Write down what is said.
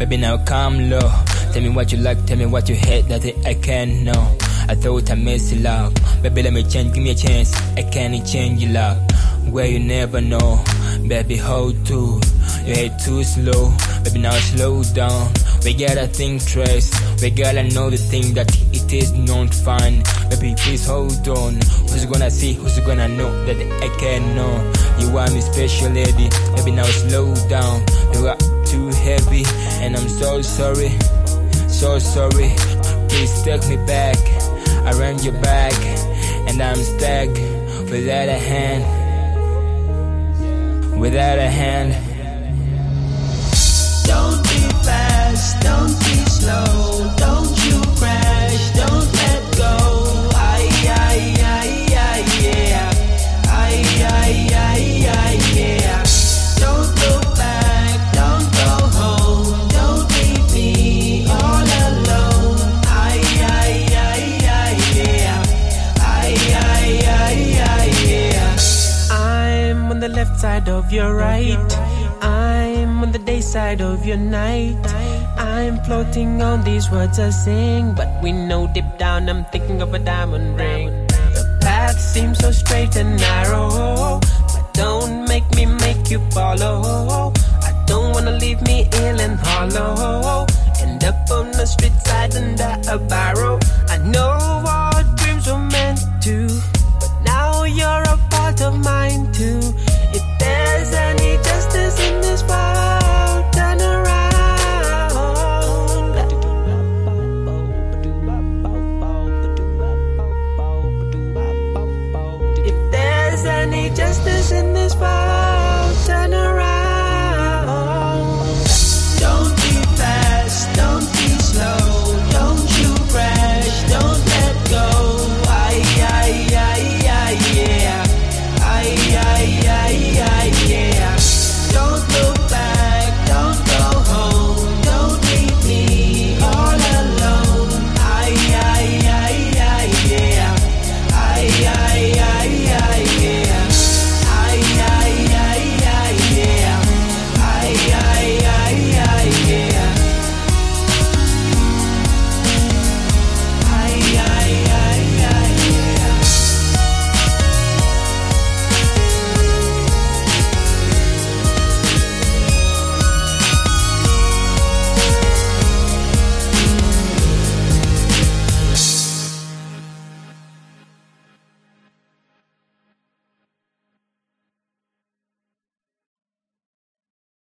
Baby, now come low. Tell me what you like, tell me what you hate, that I can't know. I thought I missed your love. Baby, let me change, give me a chance. I can't change your love. Where you never know. Baby, hold to. You hate too slow. Baby, now slow down. We gotta think twice. We gotta know the thing that it is not fun. Baby, please hold on. Who's gonna see, who's gonna know that I can't know. You are my special lady. Baby, now slow down. You are too heavy, and I'm so sorry. So sorry. Please take me back. Around your back, and I'm stuck without a hand. Without a hand. Don't be fast, don't be slow, don't you crash, don't let go. Ay, ay, ay, ay, yeah. Ay, ay, ay, ay, yeah. Don't look back, don't go home, don't leave me all alone. Ay, ay, ay, ay, yeah. Ay, ay, ay, ay, yeah. I'm on the left side of your right. I'm on the day side of your night. I'm floating on these words I sing, but we know deep down I'm thinking of a diamond ring. The path seems so straight and narrow, but don't make me make you follow. I don't wanna leave me ill and hollow. End up on the street side under a barrel. I know our dreams were meant to, but now you're a part of mine too. If there's any justice in this world, turn around. If there's any justice in this world,